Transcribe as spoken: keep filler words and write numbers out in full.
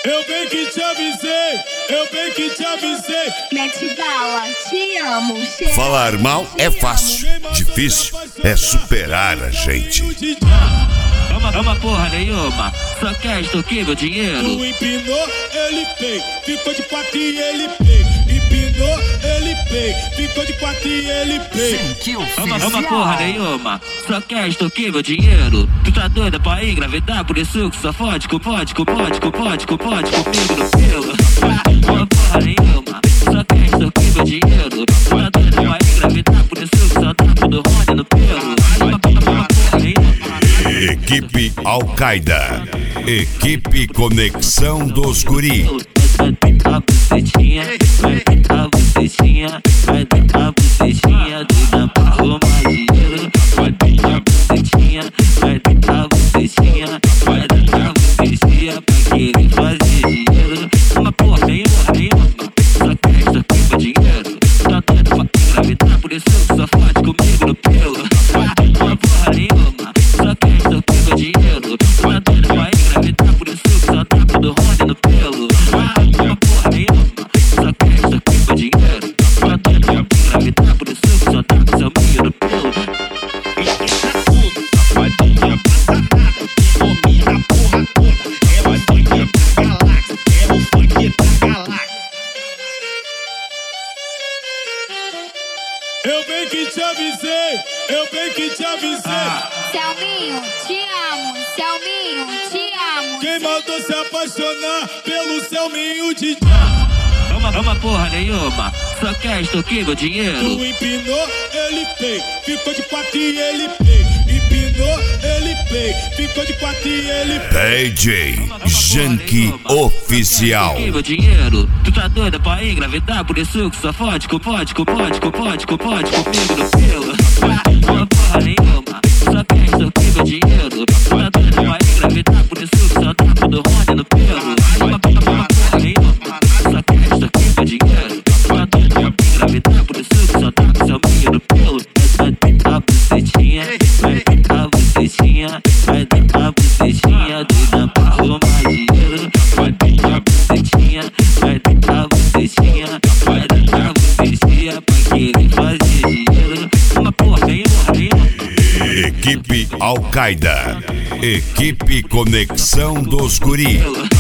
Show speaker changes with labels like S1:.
S1: Eu bem que te avisei, eu bem que te avisei.
S2: Mete bala, te amo. Cheiro.
S3: Falar mal é fácil, difícil é superar a gente.
S4: Ama, ama porra nenhuma, só quer extorquir meu dinheiro.
S1: Tu empinou, ele pei, ficou de quatro e ele pei. Empinou, ele pei, ficou de quatro e ele pei.
S4: Ama, ama porra nenhuma, só quer extorquir meu dinheiro. Tu tá doida pra engravidar, por isso que só fode com pode, com pode, com pode, com pode comigo no pelo. Ama porra nenhuma, só quer extorquir meu dinheiro. Tu tá doida pra engravidar, por isso que só dá tudo roda no pelo. Ama, ama porra nenhuma.
S3: Equipe Al-Qaeda, equipe Conexão dos Guri.
S4: Vai dar a bucetinha, vai dar a bucetinha, vai dar a bucetinha, doida pra arrumar dinheiro. Vai dar a bucetinha, vai dar a bucetinha, vai dar a bucetinha pra querer fazer dinheiro. Uma porra nenhuma, nenhuma, só quer extorquir meu dinheiro. Tá doido pra engravidar, por isso que só fode comigo no pelo. Uma porra nenhuma, só quer extorquir meu dinheiro. Tá doido pra engravidar, por isso que só dá tudo roda no pelo. Uma porra nenhuma, só quer extorquir meu dinheiro. Tá doido pra engravidar, por isso que só dá seu milho no pelo.
S1: Esqueça tudo, safadinha passada. Domina a porra toda. É o funk da galáxia, é o funk da galáxia. Eu bem que te avisei, eu bem que te avisei.
S2: Selminho, te amo. Selminho, te amo.
S1: Quem mandou se apaixonar pelo Selminho de
S4: Ama, ama porra nenhuma, só quer extorquir meu dinheiro.
S1: Tu empinou, ele pei, ficou de quatro e ele pei. Empinou, ele pei, ficou de quatro e ele pei.
S3: D J Junkie Oficial.
S4: Meu dinheiro, tu tá doida pra engravidar, por isso que só fode com pode, com pode, com pode, com pode comigo no pelo. Uma porra nenhuma, só quer extorquir meu dinheiro. Tu tá doida pra engravidar, por isso que só dá tudo roda no pelo. Uma porra nenhuma, só quer extorquir meu dinheiro. Tu tá doida pra engravidar, por isso que só dá seu milho no pelo. Vai dar a bucetinha, vai dar a bucetinha, vai dar a bucetinha, doida pra arrumar dinheiro. Vai dar a bucetinha, vai dar a bucetinha, vai dar a bucetinha pra querer fazer dinheiro. Uma porra nenhuma, nenhuma.
S3: Equipe Al-Qaeda, equipe Conexão dos Guri.